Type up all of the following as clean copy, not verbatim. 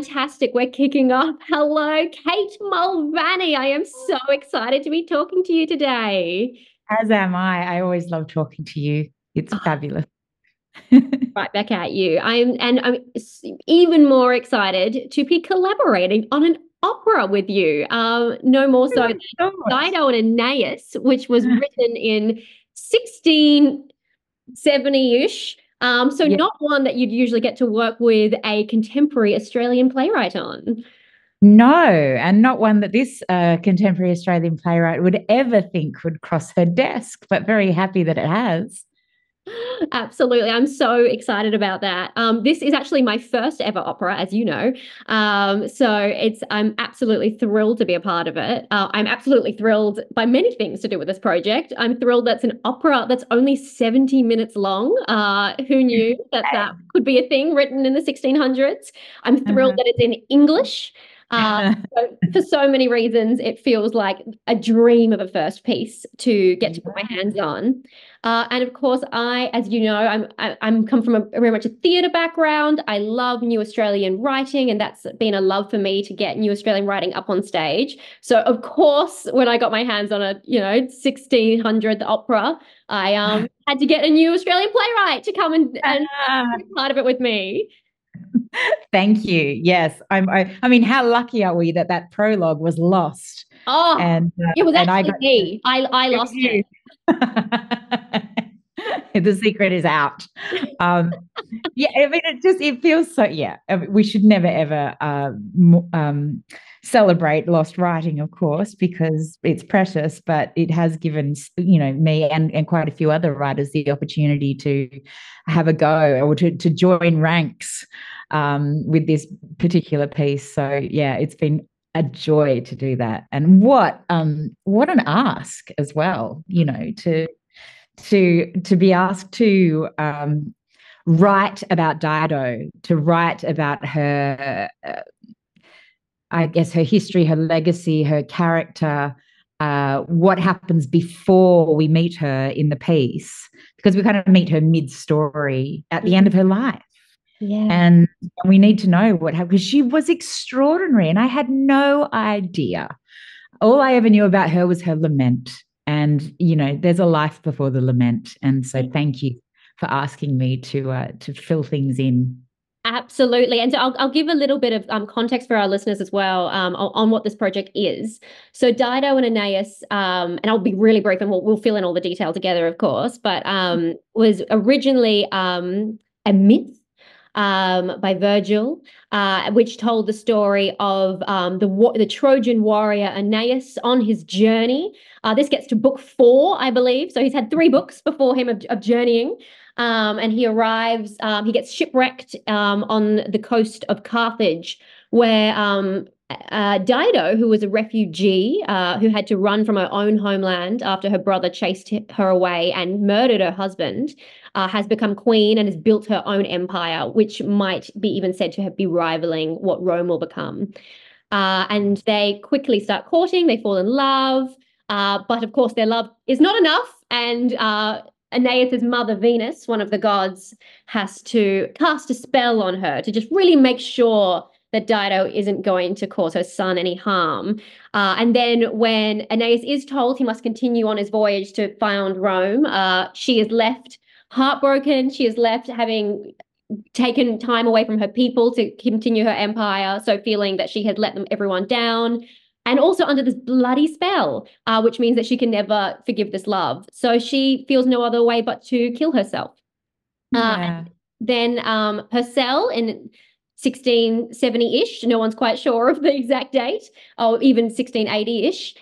fantastic. We're kicking off. Hello, Kate Mulvaney. I am so excited to be talking to you today. As am I. I always love talking to you. It's Oh, fabulous. right back at you. I'm even more excited to be collaborating on an opera with you. No more so than Oh my Dido and Aeneas, which was written in 1670-ish. So Yeah. not one that you'd usually get to work with a contemporary Australian playwright on. No, and not one that this contemporary Australian playwright would ever think would cross her desk, but very happy that it has. Absolutely. I'm so excited about that. This is actually my first ever opera, as you know. I'm absolutely thrilled to be a part of it. I'm absolutely thrilled by many things to do with this project. I'm thrilled that's an opera that's only 70 minutes long. Who knew that that could be a thing written in the 1600s? I'm thrilled that it's in English. Uh, so for so many reasons, it feels like a dream of a first piece to get to put my hands on. And of course, as you know, I'm come from a very much a theatre background. I love New Australian writing, and that's been a love for me to get New Australian writing up on stage. So of course, when I got my hands on a 1600th opera, I had to get a New Australian playwright to come and be part of it with me. Thank you. Yes, I mean, how lucky are we that that prologue was lost, Oh, and it was I actually got to, me. I it was lost it. you. The secret is out. Um, yeah, I mean, it feels so. Yeah, I mean, we should never ever celebrate lost writing, of course, because it's precious. But it has given me and quite a few other writers the opportunity to have a go or to join ranks with this particular piece. So yeah, it's been a joy to do that, and what an ask as well, to be asked to write about Dido, to write about her, I guess, her history, her legacy, her character, what happens before we meet her in the piece, because we kind of meet her mid-story at the end of her life. Yeah. And we need to know what happened because she was extraordinary. And I had no idea. All I ever knew about her was her lament. And, there's a life before the lament. And so thank you for asking me to fill things in. Absolutely. And so I'll give a little bit of context for our listeners as well on what this project is. So Dido and Aeneas, and I'll be really brief and we'll fill in all the detail together, of course, but was originally a myth by Virgil, which told the story of the Trojan warrior Aeneas on his journey. This gets to book 4, I believe. So he's had 3 books before him of journeying. And he arrives, he gets shipwrecked on the coast of Carthage, where Dido, who was a refugee who had to run from her own homeland after her brother chased her away and murdered her husband, has become queen and has built her own empire, which might be even said to be rivaling what Rome will become. And they quickly start courting, they fall in love. But of course, their love is not enough. And Aeneas's mother, Venus, one of the gods, has to cast a spell on her to just really make sure that Dido isn't going to cause her son any harm. And then when Aeneas is told he must continue on his voyage to found Rome, she is left heartbroken. She is left having taken time away from her people to continue her empire, so feeling that she had let everyone down, and also under this bloody spell, which means that she can never forgive this love. So she feels no other way but to kill herself. Yeah. Then Purcell in 1670-ish, no one's quite sure of the exact date, or even 1680-ish,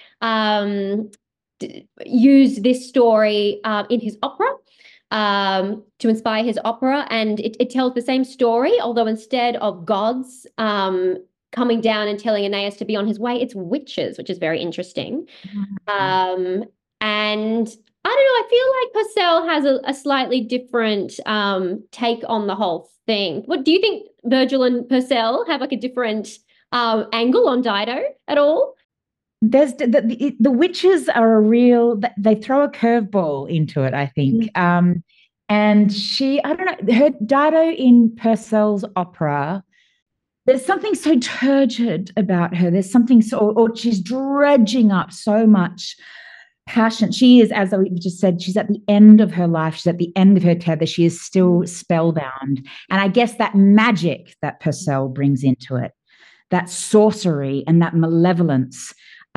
used this story in his opera to inspire his opera. And it tells the same story, although instead of gods coming down and telling Aeneas to be on his way, it's witches, which is very interesting. Um, and I don't know, I feel like Purcell has a slightly different take on the whole thing. What do you think? Virgil and Purcell have like a different angle on Dido at all? There's the witches are a real, they throw a curveball into it, I think. And I don't know, her Dido in Purcell's opera there's something so turgid about her. There's something so, or she's dredging up so much passion. She is, as I just said, she's at the end of her life. She's at the end of her tether. She is still spellbound. And I guess that magic that Purcell brings into it, that sorcery and that malevolence,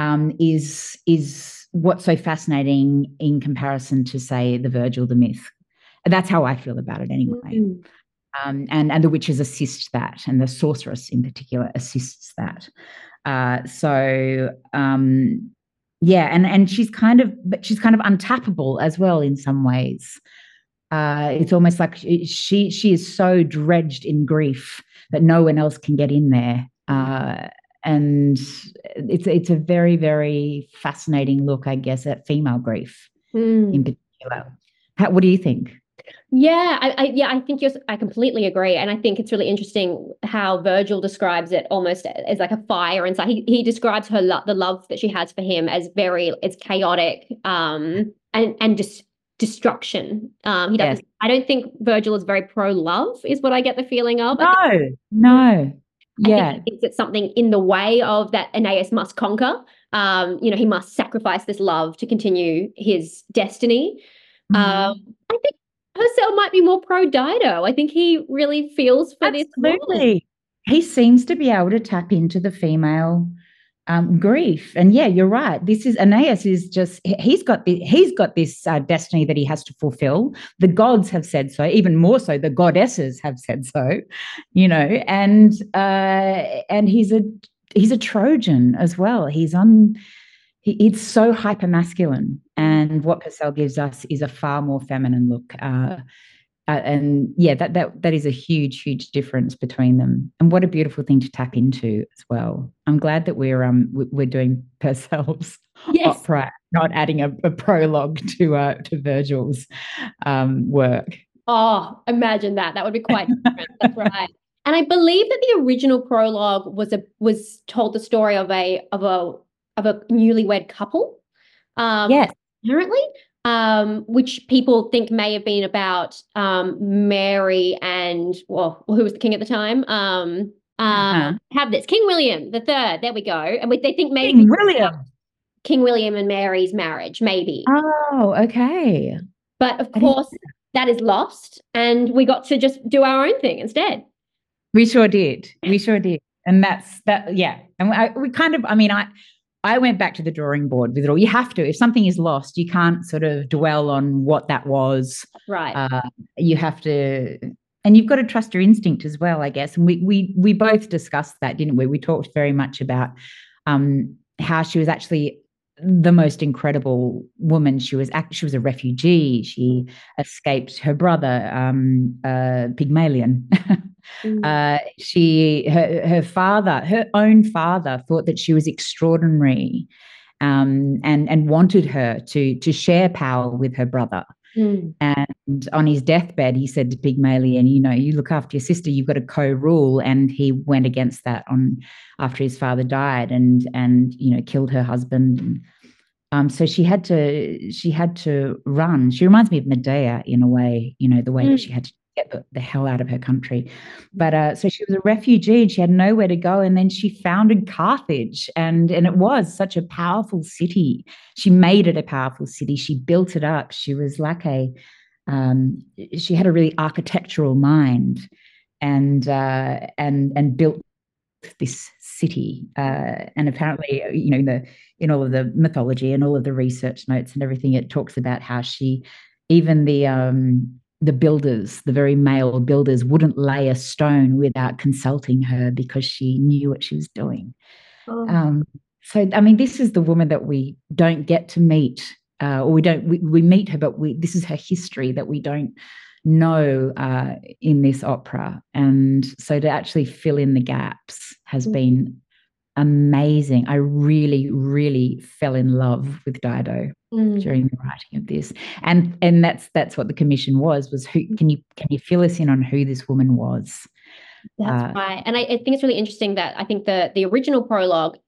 is what's so fascinating in comparison to, say, the Virgil, the myth. That's how I feel about it anyway. Mm. And the witches assist that, and the sorceress in particular assists that. Yeah, and she's kind of untappable as well in some ways. It's almost like she is so dredged in grief that no one else can get in there. And it's a very, very fascinating look, I guess, at female grief in particular. What do you think? Yeah, I think I completely agree, and I think it's really interesting how Virgil describes it almost as like a fire inside. He describes the love that she has for him as it's chaotic, and just destruction. He doesn't. Yes. I don't think Virgil is very pro love, is what I get the feeling of. No. Yeah, I think he thinks it's something in the way of that Aeneas must conquer. He must sacrifice this love to continue his destiny. I think Purcell might be more pro Dido. I think he really feels for this woman. He seems to be able to tap into the female grief. And yeah, you're right. This is Aeneas is just he's got this destiny that he has to fulfill. The gods have said so, even more so the goddesses have said so, and he's a Trojan as well. It's so hyper masculine, and what Purcell gives us is a far more feminine look. And yeah, that is a huge, huge difference between them. And what a beautiful thing to tap into as well. I'm glad that we're doing Purcell's opera, not adding a prologue to Virgil's work. Oh, imagine that! That would be quite different. That's right. And I believe that the original prologue was told the story of a newlywed couple. Yes, apparently. Which people think may have been about Mary and who was the king at the time? Have this King William the Third. There we go. And they think maybe King William and Mary's marriage, maybe. Oh, okay. But of course, that is lost, and we got to just do our own thing instead. We sure did. And that's that. Yeah, and I went back to the drawing board with it all. You have to. If something is lost, you can't sort of dwell on what that was. Right. You have to, and you've got to trust your instinct as well, I guess. And we both discussed that, didn't we? We talked very much about how she was actually the most incredible woman. She was a refugee. She escaped her brother, Pygmalion. Her own father thought that she was extraordinary, and wanted her to share power with her brother. And on his deathbed, he said to Pygmalion, you look after your sister, you've got to co-rule. And he went against that after his father died, and killed her husband. So she had to run. She reminds me of Medea in a way, the way that she had to get the hell out of her country. But so she was a refugee and she had nowhere to go. And then she founded Carthage, and it was such a powerful city. She made it a powerful city. She built it up. She was like she had a really architectural mind, and built this city. And apparently, in all of the mythology and all of the research notes and everything, it talks about how even the builders, the very male builders, wouldn't lay a stone without consulting her because she knew what she was doing. So, this is the woman that we don't get to meet, or we meet her, but this is her history that we don't know in this opera. And so to actually fill in the gaps has been amazing. I really, really fell in love with Dido during the writing of this, and that's what the commission was who can you fill us in on who this woman was? That's right. And I think it's really interesting that I think the original prologue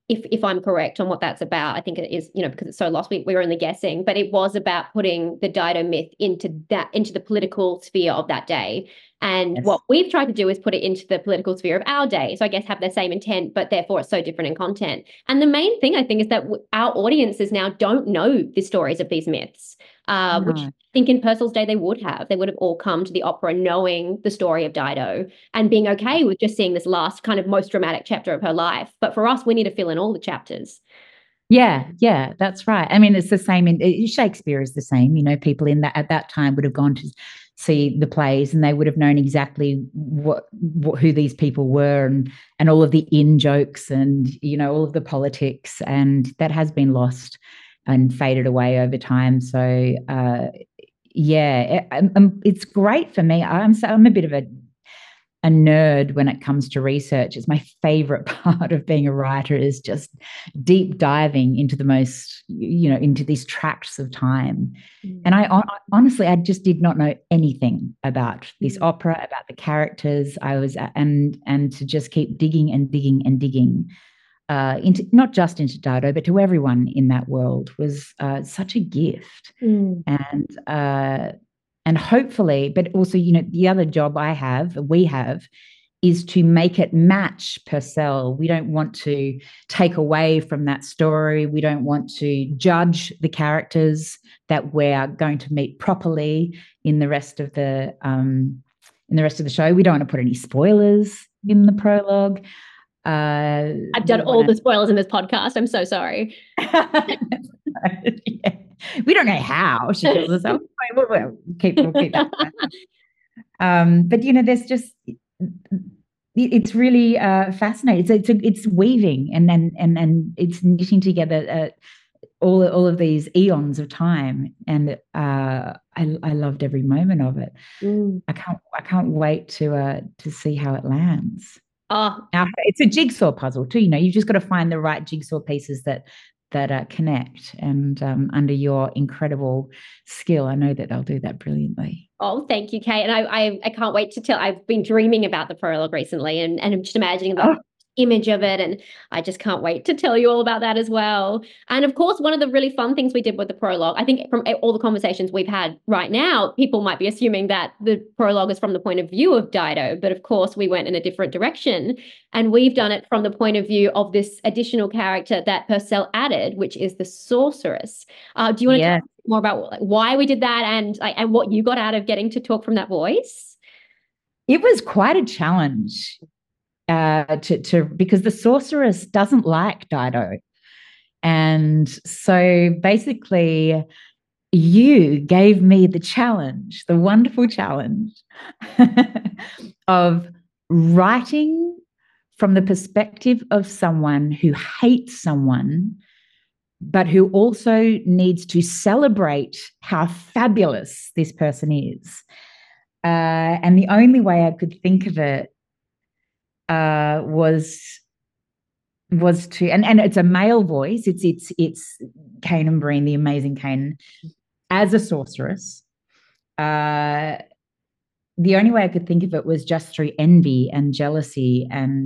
if I'm correct on what that's about. I think it is, because it's so lost, we were only guessing, but it was about putting the Dido myth into the political sphere of that day. And Yes. what we've tried to do is put it into the political sphere of our day. So I guess have the same intent, but therefore it's so different in content. And the main thing I think is that our audiences now don't know the stories of these myths, which I think in Purcell's day they would have. They would have all come to the opera knowing the story of Dido and being okay with just seeing this last kind of most dramatic chapter of her life. But for us, we need to fill in all the chapters. Yeah, that's right. I mean, it's the same in Shakespeare is the same. People at that time would have gone to see the plays and they would have known exactly who these people were and all of the in jokes and all of the politics, and that has been lost and faded away over time. So it's great for me. I'm a bit of a nerd when it comes to research. It's my favorite part of being a writer, is just deep diving into the most, into these tracts of time. And I honestly, I just did not know anything about this opera, about the characters. I was, and to just keep digging and digging and digging into, not just into Dido, but to everyone in that world, was such a gift. And hopefully, but also, the other job we have, is to make it match Purcell. We don't want to take away from that story. We don't want to judge the characters that we're going to meet properly in the rest of the show. We don't want to put any spoilers in the prologue. I've done all the spoilers in this podcast. I'm so sorry. Yeah. We don't know how she kills herself. We'll keep that. But there's just, it's really fascinating. It's weaving and it's knitting together all of these eons of time, and I loved every moment of it. I can't wait to see how it lands. Oh, now, it's a jigsaw puzzle too. You've just got to find the right jigsaw pieces that connect, and under your incredible skill, I know that they'll do that brilliantly. Oh, thank you, Kate. And I can't wait to tell. I've been dreaming about the prologue recently, and I'm just imagining the image of it, and I just can't wait to tell you all about that as well. And of course, one of the really fun things we did with the prologue, I think from all the conversations we've had right now, people might be assuming that the prologue is from the point of view of Dido, but of course we went in a different direction, and we've done it from the point of view of this additional character that Purcell added, which is the sorceress. Do you want to talk more about why we did that and what you got out of getting to talk from that voice? It was quite a challenge. Because the sorceress doesn't like Dido, and so basically you gave me the wonderful challenge of writing from the perspective of someone who hates someone, but who also needs to celebrate how fabulous this person is. And the only way I could think of it was to, and it's a male voice. It's Kanan Breen, the amazing Kanan, as a sorceress. The only way I could think of it was just through envy and jealousy and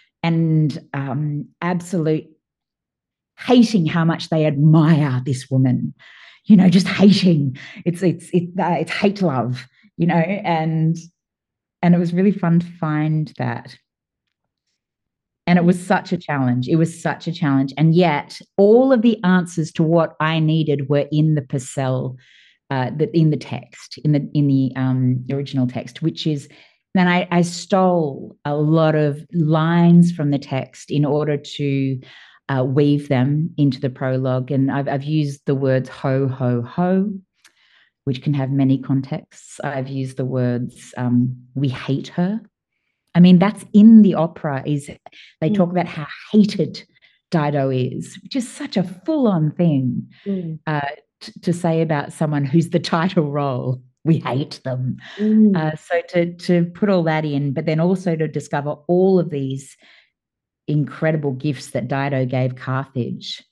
absolute hating how much they admire this woman. Just hating. It's hate love. And it was really fun to find that. And it was such a challenge. And yet all of the answers to what I needed were in the Purcell, in the text, in the original text, which is, then I stole a lot of lines from the text in order to weave them into the prologue. And I've used the words ho, ho, ho, which can have many contexts. I've used the words we hate her. I mean, that's in the opera. They talk about how hated Dido is, which is such a full-on thing to say about someone who's the title role. We hate them. So to put all that in, but then also to discover all of these incredible gifts that Dido gave Carthage.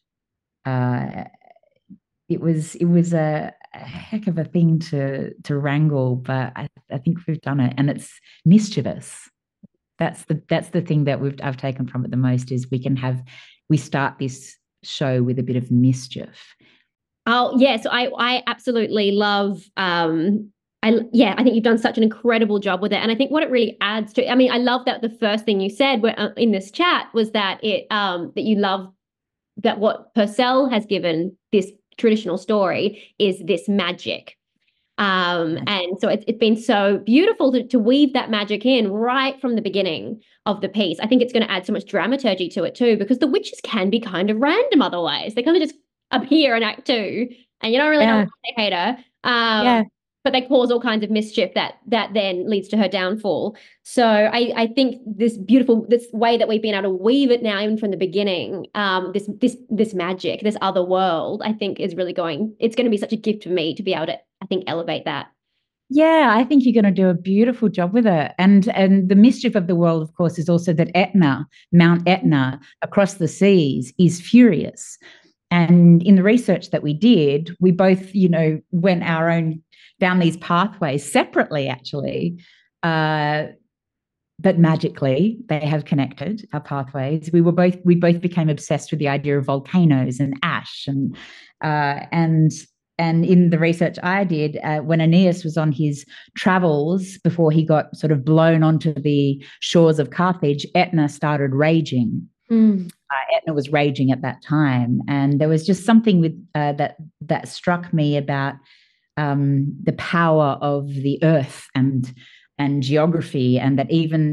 It was a heck of a thing to wrangle, but I think we've done it, and it's mischievous. That's the thing that I've taken from it the most, is we start this show with a bit of mischief. Oh, yeah. So I absolutely love I think you've done such an incredible job with it. And I think what it really adds to, I mean, I love that the first thing you said in this chat was that that you love that what Purcell has given this traditional story is this magic. And so it's been so beautiful to weave that magic in right from the beginning of the piece. I think it's going to add so much dramaturgy to it too, because the witches can be kind of random otherwise. They kind of just appear in Act Two, and you don't really know what they hate her. But they cause all kinds of mischief that then leads to her downfall. So I think this way that we've been able to weave it now, even from the beginning, this magic, this other world, I think it's going to be such a gift for me to be able to, I think, elevate that. Yeah, I think you're going to do a beautiful job with it. And the mischief of the world, of course, is also that Mount Etna across the seas is furious. And in the research that we did, we both, went down these pathways separately, actually. But magically, they have connected our pathways. We both became obsessed with the idea of volcanoes and ash, and in the research I did, when Aeneas was on his travels before he got sort of blown onto the shores of Carthage, Etna started raging. Etna was raging at that time, and there was just something with that struck me about the power of the earth and geography, and that even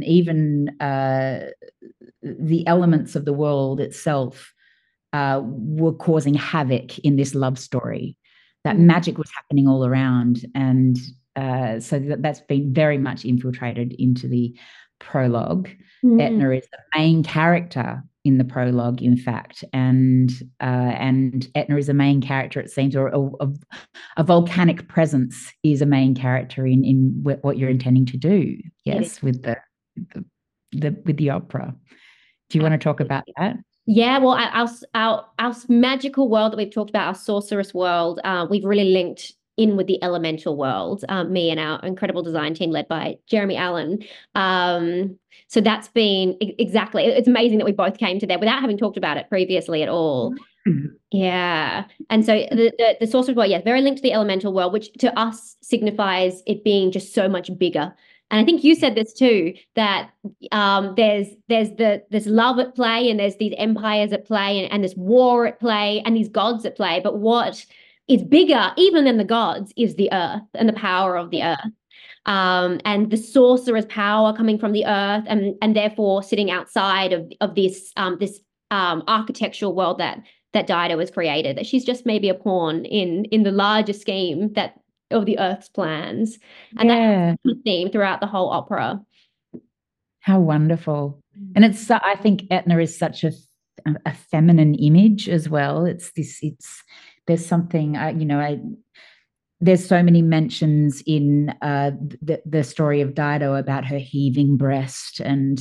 the elements of the world itself were causing havoc in this love story. That magic was happening all around, and so that's been very much infiltrated into the prologue. Etna is the main character in the prologue, in fact, and Etna is a main character, it seems, or a volcanic presence is a main character in what you're intending to do. Yes, with the opera. Do you want to talk about that? Yeah, well, our magical world that we've talked about, our sorceress world, we've really linked in with the elemental world, me and our incredible design team led by Jeremy Allen. So that's been exactly, it's amazing that we both came to there without having talked about it previously at all. Yeah. And so the sorceress world, very linked to the elemental world, which to us signifies it being just so much bigger. And I think you said this too, that there's love at play, and there's these empires at play, and this war at play, and these gods at play. But what is bigger even than the gods is the earth and the power of the earth. And the sorcerer's power coming from the earth, and therefore sitting outside of this architectural world that Dido has created, that she's just maybe a pawn in the larger scheme of the earth's plans. And that's the theme throughout the whole opera. How wonderful. And I think Etna is such a feminine image as well. There's something, there's so many mentions in the story of Dido about her heaving breast and,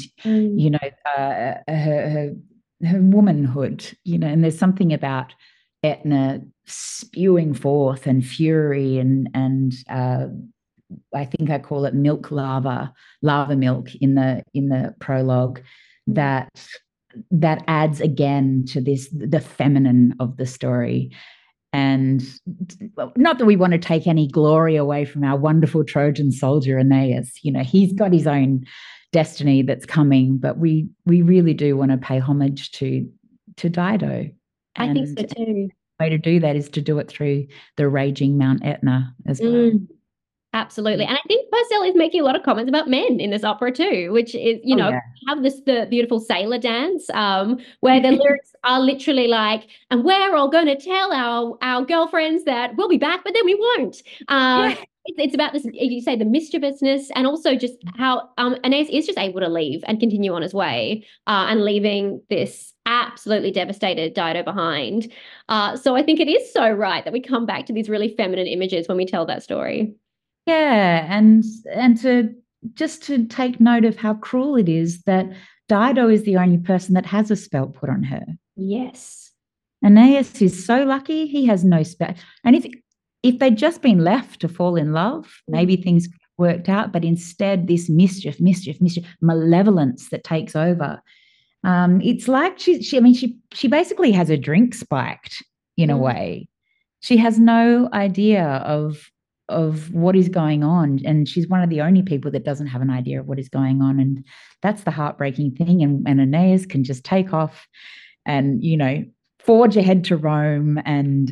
her womanhood, and there's something about Etna spewing forth and fury and I think I call it lava milk in the prologue, that adds again to the feminine of the story. And not that we want to take any glory away from our wonderful Trojan soldier Aeneas. He's got his own destiny that's coming, but we really do want to pay homage to Dido. I think so too. The way to do that is to do it through the raging Mount Etna as well. Absolutely. And I think Purcell is making a lot of comments about men in this opera too, which is, have the beautiful sailor dance, where the lyrics are literally like, and we're all going to tell our girlfriends that we'll be back, but then we won't. It's about this, you say, the mischievousness, and also just how Aeneas is just able to leave and continue on his way, and leaving this absolutely devastated Dido behind. So I think it is so right that we come back to these really feminine images when we tell that story. Yeah, and to take note of how cruel it is that Dido is the only person that has a spell put on her. Yes. Aeneas is so lucky he has no spell. And if they'd just been left to fall in love, maybe things could have worked out, but instead this mischief, malevolence that takes over. It's like she basically has a drink spiked in a way. She has no idea of what is going on, and she's one of the only people that doesn't have an idea of what is going on, and that's the heartbreaking thing. And Aeneas can just take off and forge ahead to Rome and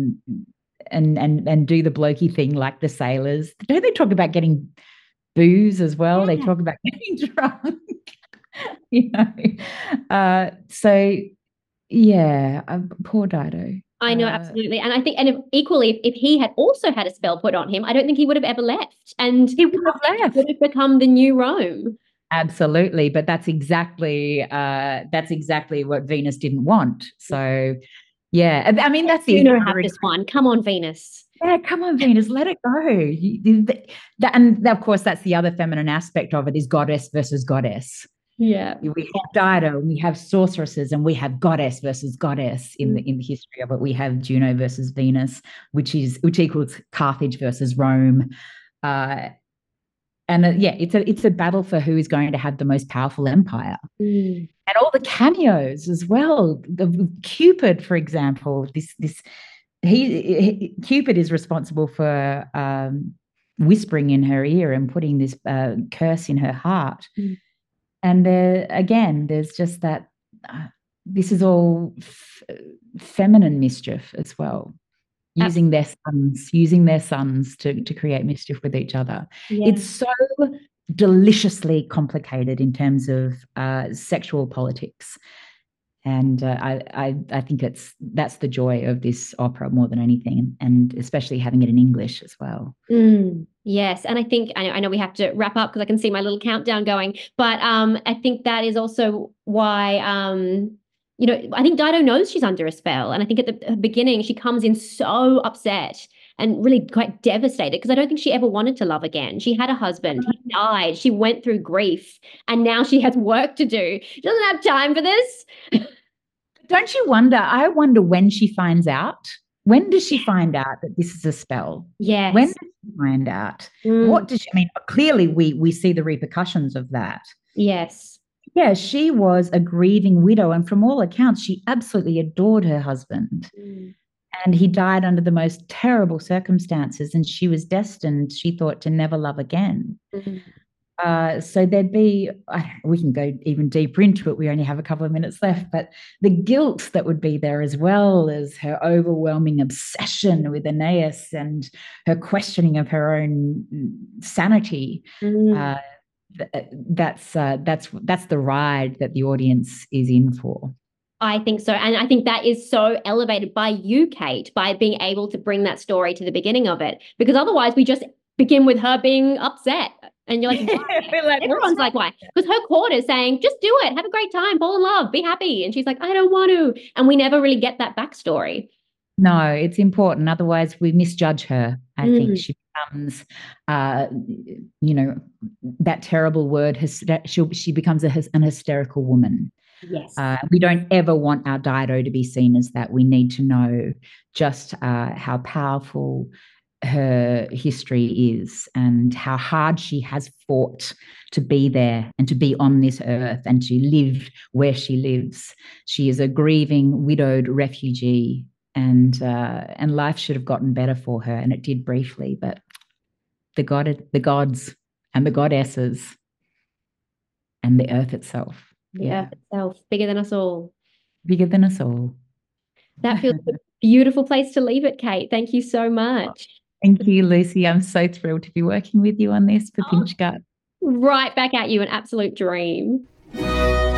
do the blokey thing like the sailors. Don't they talk about getting booze as well? Yeah. They talk about getting drunk. So yeah, poor Dido. I know, absolutely. And I think, and equally, if he had also had a spell put on him, I don't think he would have ever left. And he would have left. Would have become the new Rome. Absolutely. But that's exactly what Venus didn't want. So yeah, I mean, that's the have this one. Come on, Venus. Yeah, come on, Venus, let it go. And of course, that's the other feminine aspect of it, is goddess versus goddess. Yeah, we have Dido, and we have sorceresses, and we have goddess versus goddess in the history of it. We have Juno versus Venus, which equals Carthage versus Rome, it's a battle for who is going to have the most powerful empire, and all the cameos as well. The Cupid, for example, Cupid is responsible for whispering in her ear and putting this curse in her heart. And there's just that. This is all feminine mischief as well, using their sons to create mischief with each other. Yeah. It's so deliciously complicated in terms of sexual politics, and I think that's the joy of this opera more than anything, and especially having it in English as well. Yes, and I think I know we have to wrap up because I can see my little countdown going, but I think that is also why I think Dido knows she's under a spell, and I think at the beginning she comes in so upset and really quite devastated, because I don't think she ever wanted to love again. She had a husband, he died, she went through grief, and now she has work to do. She doesn't have time for this. Don't you wonder? I wonder when she finds out. When does she find out that this is a spell? Yes. When does she find out? What does she mean? Clearly, we see the repercussions of that. Yes. Yeah, she was a grieving widow, and from all accounts, she absolutely adored her husband. And he died under the most terrible circumstances, and she was destined, she thought, to never love again. So there'd be, we can go even deeper into it. We only have a couple of minutes left, but the guilt that would be there, as well as her overwhelming obsession with Aeneas and her questioning of her own sanity. That's the ride that the audience is in for. I think so. And I think that is so elevated by you, Kate, by being able to bring that story to the beginning of it, because otherwise we just begin with her being upset. And you're like, why? Everyone's like, why? Because her court is saying, just do it, have a great time, fall in love, be happy. And she's like, I don't want to. And we never really get that backstory. No, it's important. Otherwise, we misjudge her. I think she becomes, that terrible word. She becomes an hysterical woman. Yes. We don't ever want our Dido to be seen as that. We need to know just how powerful her history is, and how hard she has fought to be there and to be on this earth and to live where she lives. She is a grieving, widowed refugee, and life should have gotten better for her, and it did briefly, but the gods and the goddesses and the earth itself. The earth itself, bigger than us all. Bigger than us all. That feels a beautiful place to leave it, Kate. Thank you so much. Thank you, Lucy. I'm so thrilled to be working with you on this for Pinch Gut. Right back at you, an absolute dream.